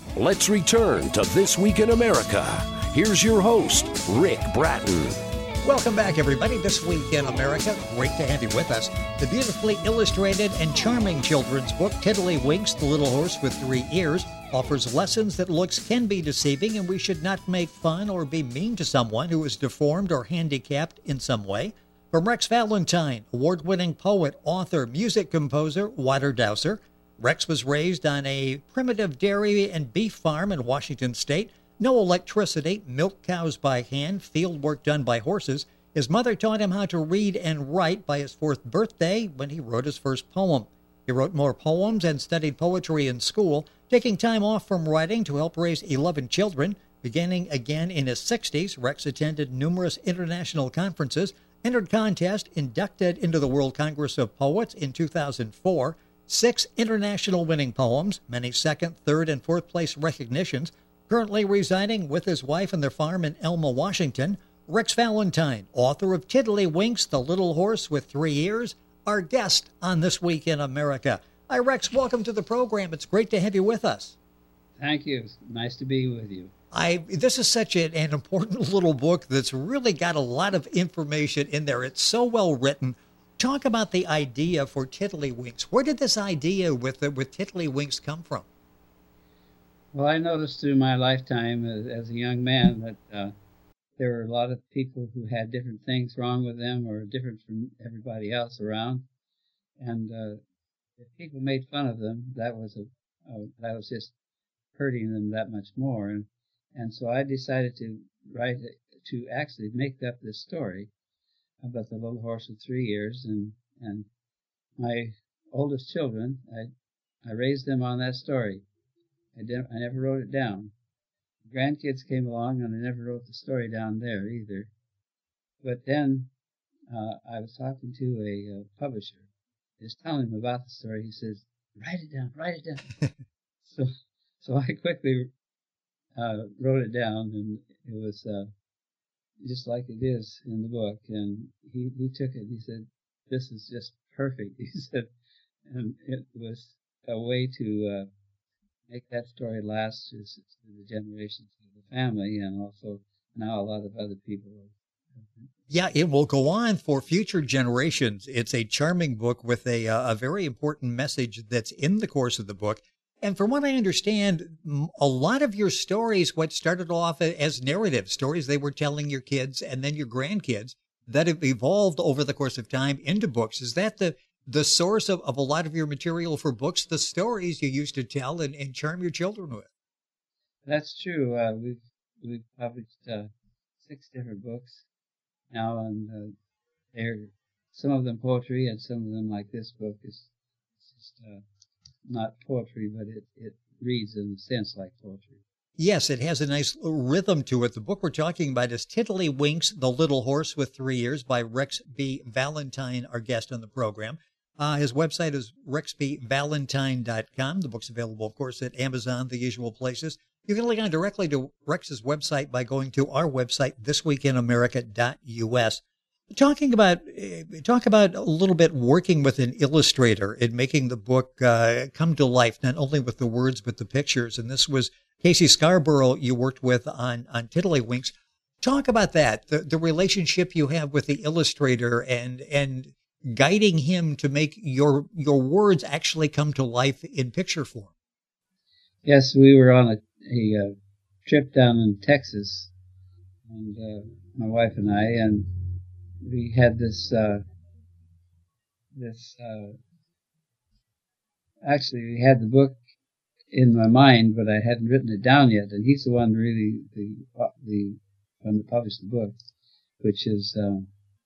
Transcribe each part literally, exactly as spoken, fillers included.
Let's return to This Week in America. Here's your host, Rick Bratton. Welcome back, everybody. This Week in America. Great to have you with us. The beautifully illustrated and charming children's book, Tiddlywinks, The Little Horse with Three Ears, offers lessons that looks can be deceiving, and we should not make fun or be mean to someone who is deformed or handicapped in some way. From Rex Valentine, award-winning poet, author, music composer, water dowser. Rex was raised on a primitive dairy and beef farm in Washington State. No electricity, milk cows by hand, field work done by horses. His mother taught him how to read and write by his fourth birthday when he wrote his first poem. He wrote more poems and studied poetry in school, taking time off from writing to help raise eleven children. Beginning again in his sixties, Rex attended numerous international conferences, entered contests, inducted into the World Congress of Poets in two thousand four, six international winning poems, many second, third, and fourth place recognitions. Currently residing with his wife and their farm in Elma, Washington, Rex Valentine, author of Tiddlywinks, The Little Horse with Three Ears, our guest on This Week in America. Hi, Rex. Welcome to the program. It's great to have you with us. Thank you. It's nice to be with you. I This is such an, an important little book that's really got a lot of information in there. It's so well written. Talk about the idea for Tiddlywinks. Where did this idea with with Tiddlywinks come from? Well, I noticed through my lifetime as, as a young man that uh, there were a lot of people who had different things wrong with them or different from everybody else around. And uh, if people made fun of them, that was a uh, that was just hurting them that much more. And and so I decided to write to actually make up this story about the little horse with three ears. And and my oldest children, I I raised them on that story. I didn't. I never wrote it down. Grandkids came along, and I never wrote the story down there either. But then uh, I was talking to a uh, publisher. Just telling him about the story. He says, "Write it down. Write it down." so, so I quickly uh, wrote it down, and it was uh, just like it is in the book. And he he took it. He said, "This is just perfect." He said, and it was a way to uh, make that story last through the generations of the family, and also now a lot of other people. Yeah, it will go on for future generations. It's a charming book with a uh, a very important message that's in the course of the book. And from what I understand, a lot of your stories, what started off as narrative stories they were telling your kids and then your grandkids, that have evolved over the course of time into books. Is that the the source of, of a lot of your material for books, the stories you used to tell and, and charm your children with? That's true. Uh, we've we've published uh, six different books now, and uh, they're some of them poetry, and some of them, like this book, is just uh, not poetry, but it, it reads in a sense like poetry. Yes, it has a nice rhythm to it. The book we're talking about is Tiddlywinks, The Little Horse with Three Ears by Rex B. Valentine, our guest on the program. Uh, his website is rex b valentine dot com. The book's available, of course, at Amazon, the usual places. You can link on directly to Rex's website by going to our website, this week in america dot u s. Talking about, talk about a little bit working with an illustrator and making the book uh, come to life, not only with the words, but the pictures. And this was Casey Scarborough you worked with on, on Tiddlywinks. Talk about that, the, the relationship you have with the illustrator and and guiding him to make your your words actually come to life in picture form. Yes, we were on a, a, a trip down in Texas, and uh, my wife and I, and we had this, uh, this, uh, actually we had the book in my mind, but I hadn't written it down yet, and he's the one really, the, the one that published the book, which is, um,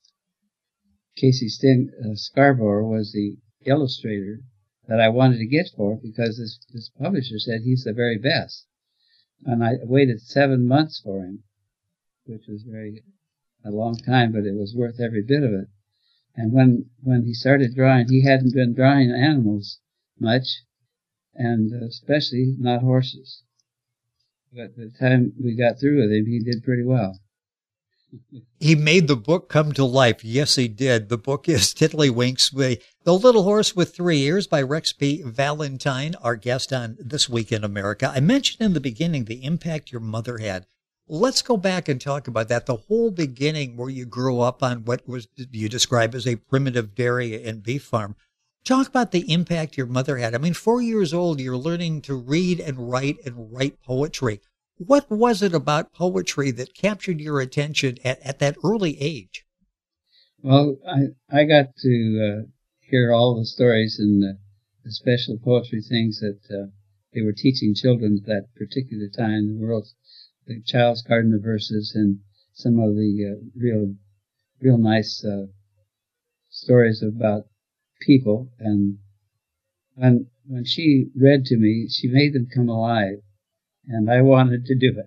Casey Sting, uh, Scarborough was the illustrator that I wanted to get for, because this, this publisher said he's the very best. And I waited seven months for him, which was very, a long time, but it was worth every bit of it. And when, when he started drawing, he hadn't been drawing animals much, and especially not horses. But by the time we got through with him, he did pretty well. He made the book come to life. Yes, he did. The book is Tiddlywinks, The Little Horse with Three Ears by Rex B. Valentine, our guest on This Week in America. I mentioned in the beginning the impact your mother had. Let's go back and talk about that. The whole beginning where you grew up on what was you describe as a primitive dairy and beef farm. Talk about the impact your mother had. I mean, four years old, you're learning to read and write and write poetry. What was it about poetry that captured your attention at, at that early age? Well, I, I got to uh, hear all the stories and the, the special poetry things that uh, they were teaching children at that particular time. The world, the Child's Garden of Verses and some of the uh, real, real nice uh, stories about people. And when when she read to me, she made them come alive, and I wanted to do it.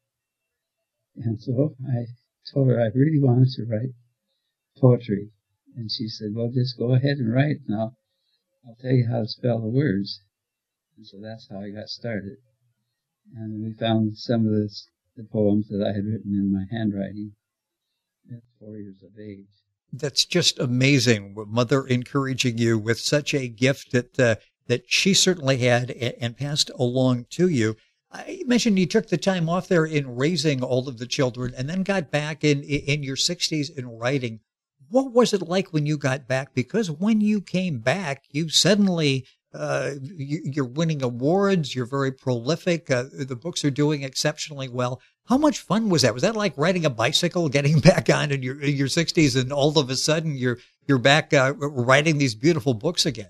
And so I told her I really wanted to write poetry, and she said, "Well, just go ahead and write, and I'll I'll tell you how to spell the words." And so that's how I got started. And we found some of the, the poems that I had written in my handwriting at four years of age. That's just amazing. Mother encouraging you with such a gift that uh, that she certainly had and, and passed along to you. I mentioned you took the time off there in raising all of the children and then got back in, in your sixties in writing. What was it like when you got back? Because when you came back, you suddenly, uh, you, you're winning awards. You're very prolific. Uh, the books are doing exceptionally well. How much fun was that? Was that like riding a bicycle, getting back on in your in your sixties, and all of a sudden you're you're back uh, writing these beautiful books again?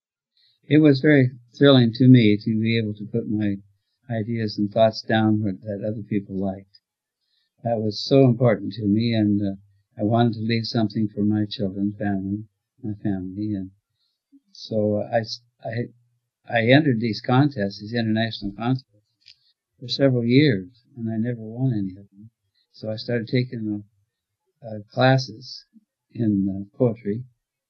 It was very thrilling to me to be able to put my ideas and thoughts down that other people liked. That was so important to me, and uh, I wanted to leave something for my children, family, my family, and so I I I entered these contests, these international contests, for several years. And I never won any of them. So I started taking uh, uh, classes in uh, poetry,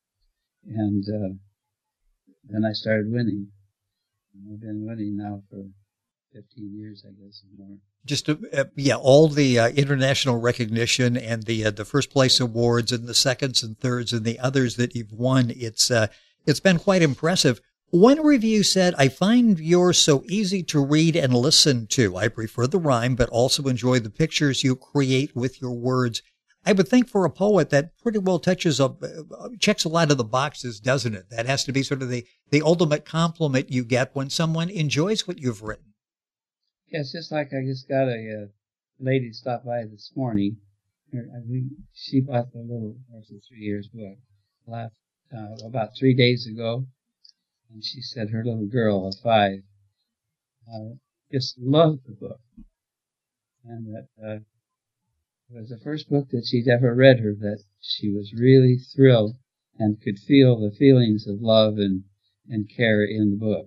and uh, then I started winning. And I've been winning now for fifteen years, I guess, or more. Just, uh, yeah, all the uh, international recognition and the uh, the first place awards and the seconds and thirds and the others that you've won. It's uh, it's been quite impressive. One review said, "I find yours so easy to read and listen to. I prefer the rhyme, but also enjoy the pictures you create with your words." I would think for a poet that pretty well touches a, checks a lot of the boxes, doesn't it? That has to be sort of the, the ultimate compliment you get when someone enjoys what you've written. Yeah, it's just like I just got a, uh lady stop by this morning. Her, I mean, she bought the Little Horse with Three Ears book last, uh, about three days ago. And she said her little girl of five uh, just loved the book. And that uh, it was the first book that she'd ever read her that she was really thrilled and could feel the feelings of love and, and care in the book.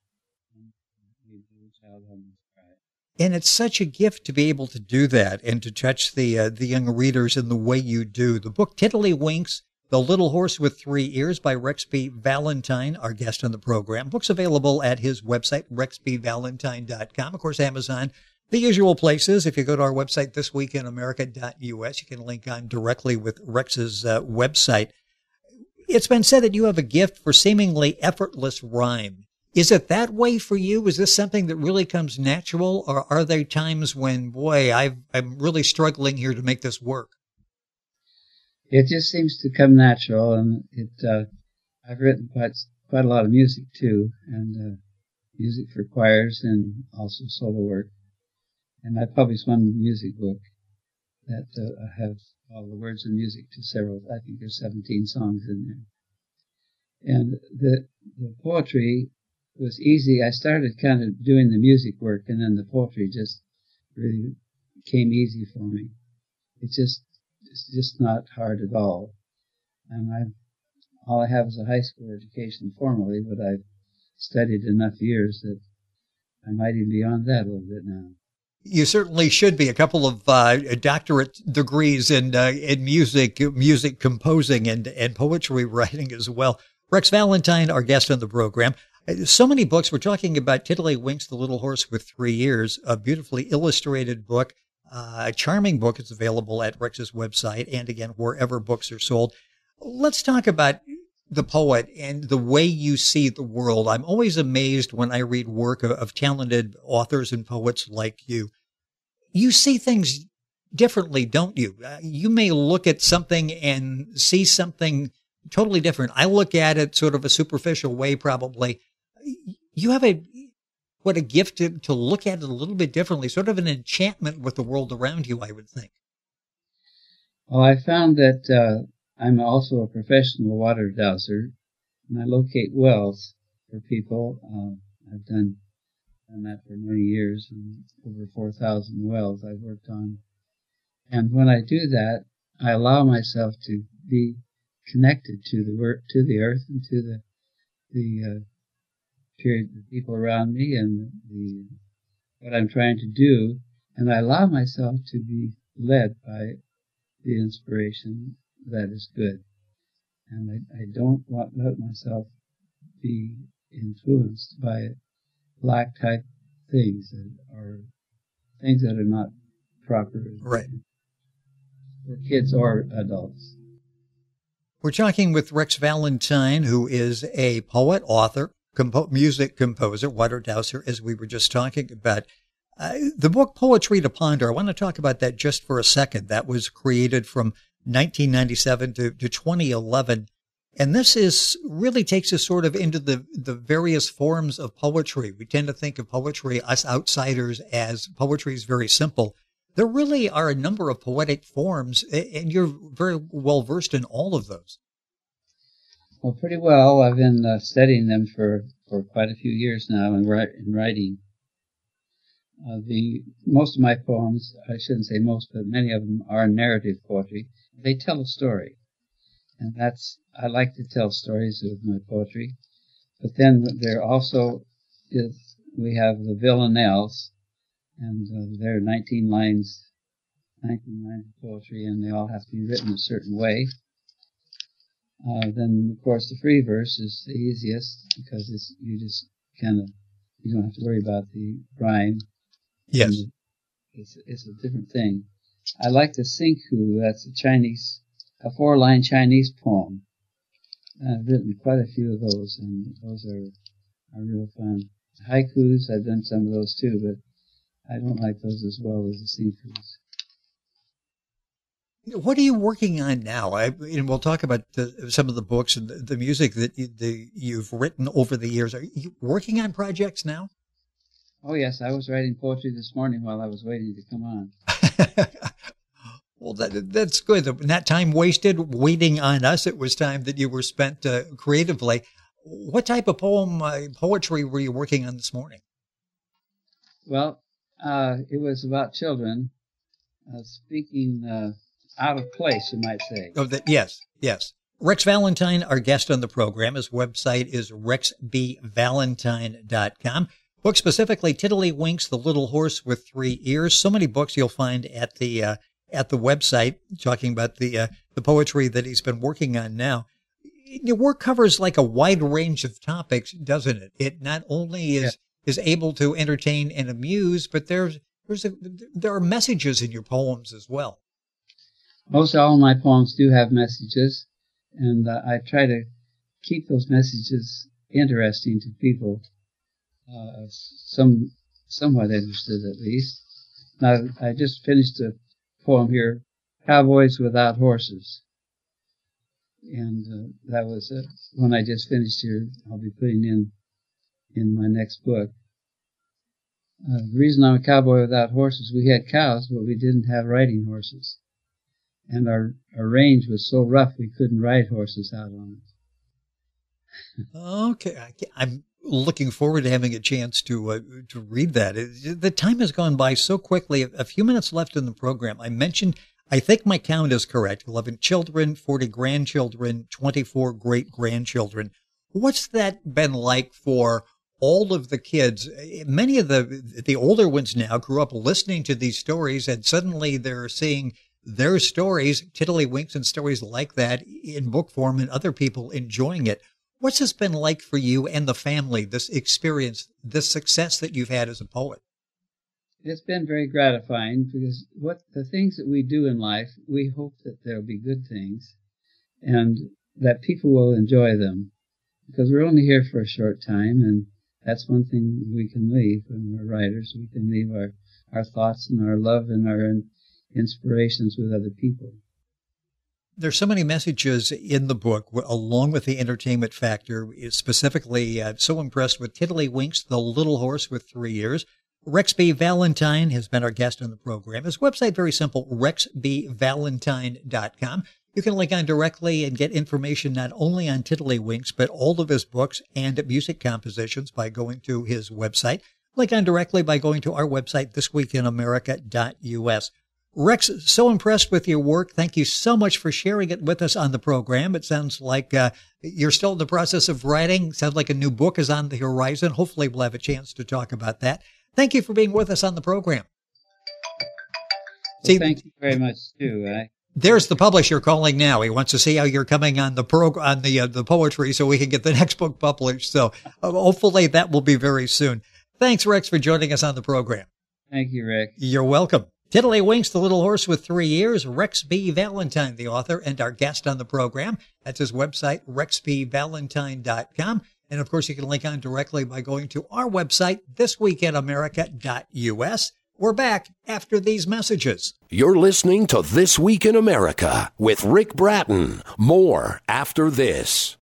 And it's such a gift to be able to do that and to touch the uh, the young readers in the way you do. The book Tiddlywinks, The Little Horse with Three Ears by Rex B. Valentine, our guest on the program. Book's available at his website, rex b valentine dot com. Of course, Amazon, the usual places. If you go to our website, this week in america dot u s, you can link on directly with Rex's uh, website. It's been said that you have a gift for seemingly effortless rhyme. Is it that way for you? Is this something that really comes natural? Or are there times when, boy, I've, I'm really struggling here to make this work? It just seems to come natural, and it. Uh, I've written quite quite a lot of music too, and uh, music for choirs and also solo work. And I published one music book that uh, I have all the words and music to several. I think there's seventeen songs in there. And the the poetry was easy. I started kind of doing the music work, and then the poetry just really came easy for me. It just It's just not hard at all. And I, all I have is a high school education formally, but I've studied enough years that I might even be on that a little bit now. You certainly should be. A couple of uh, doctorate degrees in uh, in music, music composing, and and poetry writing as well. Rex Valentine, our guest on the program. So many books. We're talking about Tiddlywinks, The Little Horse with Three Ears, a beautifully illustrated book. Uh, a charming book. It's available at Rick's website and, again, wherever books are sold. Let's talk about the poet and the way you see the world. I'm always amazed when I read work of, of talented authors and poets like you. You see things differently, don't you? Uh, you may look at something and see something totally different. I look at it sort of a superficial way, probably. You have a, what a gift to, to look at it a little bit differently, sort of an enchantment with the world around you, I would think. Well, I found that uh, I'm also a professional water dowser, and I locate wells for people. Uh, I've done, done that for many years, and over four thousand wells I've worked on. And when I do that, I allow myself to be connected to the to the earth and to the the uh, period, the people around me, and the what I'm trying to do, and I allow myself to be led by the inspiration that is good, and I, I don't want let myself be influenced by black type things that are things that are not proper, right, for kids or adults. We're talking with Rex Valentine, who is a poet, author, compo- music composer, water dowser, as we were just talking about. Uh, the book Poetry to Ponder, I want to talk about that just for a second. That was created from nineteen ninety-seven to, to twenty eleven. And this is really takes us sort of into the, the various forms of poetry. We tend to think of poetry, us outsiders, as poetry is very simple. There really are a number of poetic forms, and you're very well versed in all of those. Well, pretty well. I've been uh, studying them for, for quite a few years now in, in writing. Uh, the most of my poems, I shouldn't say most, but many of them are narrative poetry. They tell a story, and that's I like to tell stories with my poetry. But then there also is we have the villanelles, and uh, they're nineteen lines, nineteen lines of poetry, and they all have to be written a certain way. Uh, then of course the free verse is the easiest because it's you just kind of you don't have to worry about the rhyme. Yes. It's, it's a different thing. I like the Singhu, that's a Chinese, a four-line Chinese poem. I've written quite a few of those, and those are, are real fun. Haikus, I've done some of those too, but I don't like those as well as the Singhus. What are you working on now? I, and we'll talk about the, some of the books and the, the music that you, the, you've written over the years. Are you working on projects now? Oh, yes. I was writing poetry this morning while I was waiting to come on. Well, that, that's good. Not time wasted waiting on us. It was time that you were spent uh, creatively. What type of poem, uh, poetry were you working on this morning? Well, uh, it was about children uh, speaking uh, out of place, you might say. Oh, that, yes, yes. Rex Valentine, our guest on the program. His website is rex b valentine dot com. Book specifically, Tiddlywinks, The Little Horse with Three Ears. So many books you'll find at the uh, at the website, talking about the uh, the poetry that he's been working on now. Your work covers like a wide range of topics, doesn't it? It not only is yeah. is able to entertain and amuse, but there's there's a, there are messages in your poems as well. Most all my poems do have messages, and uh, I try to keep those messages interesting to people. Uh, some somewhat interested at least. Now, I just finished a poem here, Cowboys Without Horses. And uh, that was uh, one I just finished here. I'll be putting in in my next book. Uh, the reason I'm a cowboy without horses, we had cows, but we didn't have riding horses. And our, our range was so rough we couldn't ride horses out on it. Okay. I, I'm looking forward to having a chance to uh, to read that. It, the time has gone by so quickly. A few minutes left in the program. I mentioned, I think my count is correct, eleven children, forty grandchildren, twenty-four great-grandchildren. What's that been like for all of the kids? Many of the the older ones now grew up listening to these stories, and suddenly they're seeing their stories, Tiddlywinks and stories like that, in book form, and other people enjoying it. What's this been like for you and the family, this experience, this success that you've had as a poet? it's been very gratifying because what the things that we do in life, we hope that there'll be good things and that people will enjoy them because we're only here for a short time, and that's one thing we can leave when we're writers. We can leave our, our thoughts and our love and our inspirations with other people. There's so many messages in the book, along with the entertainment factor. Specifically, uh, so impressed with Tiddlywinks, the little horse with three ears. Rex B. Valentine has been our guest on the program. His website, very simple, rex b valentine dot com. You can link on directly and get information not only on Tiddlywinks, but all of his books and music compositions by going to his website. Link on directly by going to our website, this week in america dot u s. Rex, so impressed with your work. Thank you so much for sharing it with us on the program. It sounds like uh, you're still in the process of writing. Sounds like a new book is on the horizon. Hopefully we'll have a chance to talk about that. Thank you for being with us on the program. Well, see, thank you very much, too. I- There's the publisher calling now. He wants to see how you're coming on the prog- on the uh, the poetry so we can get the next book published. So uh, hopefully that will be very soon. Thanks, Rex, for joining us on the program. Thank you, Rick. You're welcome. Tiddlywinks, the little horse with three ears. Rex B. Valentine, the author and our guest on the program. That's his website, rex b valentine dot com. And, of course, you can link on directly by going to our website, this week in america dot u s. We're back after these messages. You're listening to This Week in America with Rick Bratton. More after this.